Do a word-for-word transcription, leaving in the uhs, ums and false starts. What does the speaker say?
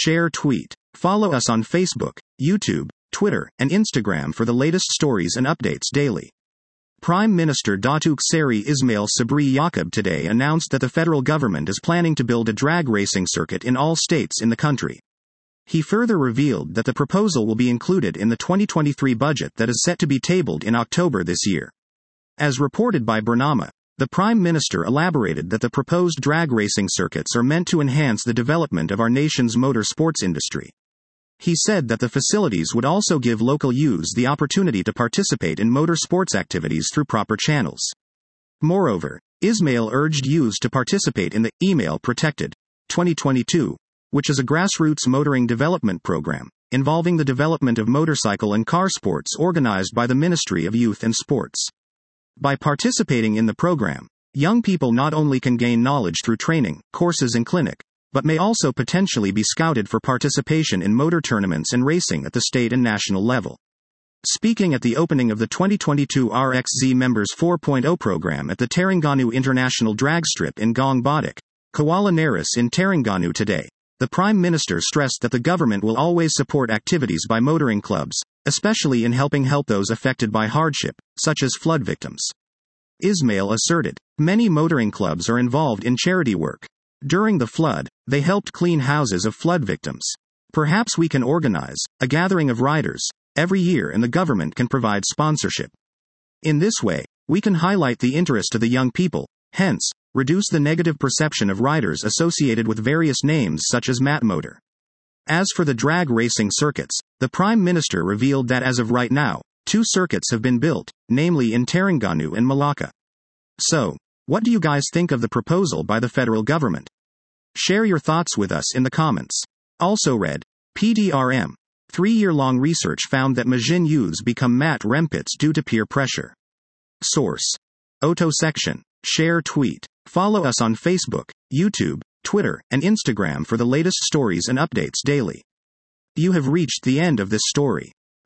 share, tweet. Follow us on Facebook, YouTube, Twitter, and Instagram for the latest stories and updates daily. Prime Minister Datuk Seri Ismail Sabri Yaakob today announced that the federal government is planning to build a drag racing circuit in all states in the country. He further revealed that the proposal will be included in the twenty twenty-three budget that is set to be tabled in October this year. As reported by Bernama, the Prime Minister elaborated that the proposed drag racing circuits are meant to enhance the development of our nation's motor sports industry. He said that the facilities would also give local youths the opportunity to participate in motor sports activities through proper channels. Moreover, Ismail urged youths to participate in the Email Protected twenty twenty-two, which is a grassroots motoring development program involving the development of motorcycle and car sports organized by the Ministry of Youth and Sports. By participating in the program, young people not only can gain knowledge through training, courses and clinic, but may also potentially be scouted for participation in motor tournaments and racing at the state and national level. Speaking at the opening of the twenty twenty-two R X Z Members four point oh program at the Terengganu International Drag Strip in Gong Badak, Kuala Naris in Terengganu today, the Prime Minister stressed that the government will always support activities by motoring clubs, especially in helping help those affected by hardship, such as flood victims. Ismail asserted, many motoring clubs are involved in charity work. During the flood, they helped clean houses of flood victims. Perhaps we can organize a gathering of riders every year and the government can provide sponsorship. In this way, we can highlight the interest of the young people, hence, reduce the negative perception of riders associated with various names such as Mat Motor. As for the drag racing circuits, the Prime Minister revealed that as of right now, two circuits have been built, namely in Terengganu and Malacca. So, what do you guys think of the proposal by the federal government? Share your thoughts with us in the comments. Also read, P D R M. Three-year-long research found that Majin youths become mat rempits due to peer pressure. Source. Auto section. Share, tweet. Follow us on Facebook, YouTube, Twitter, and Instagram for the latest stories and updates daily. You have reached the end of this story.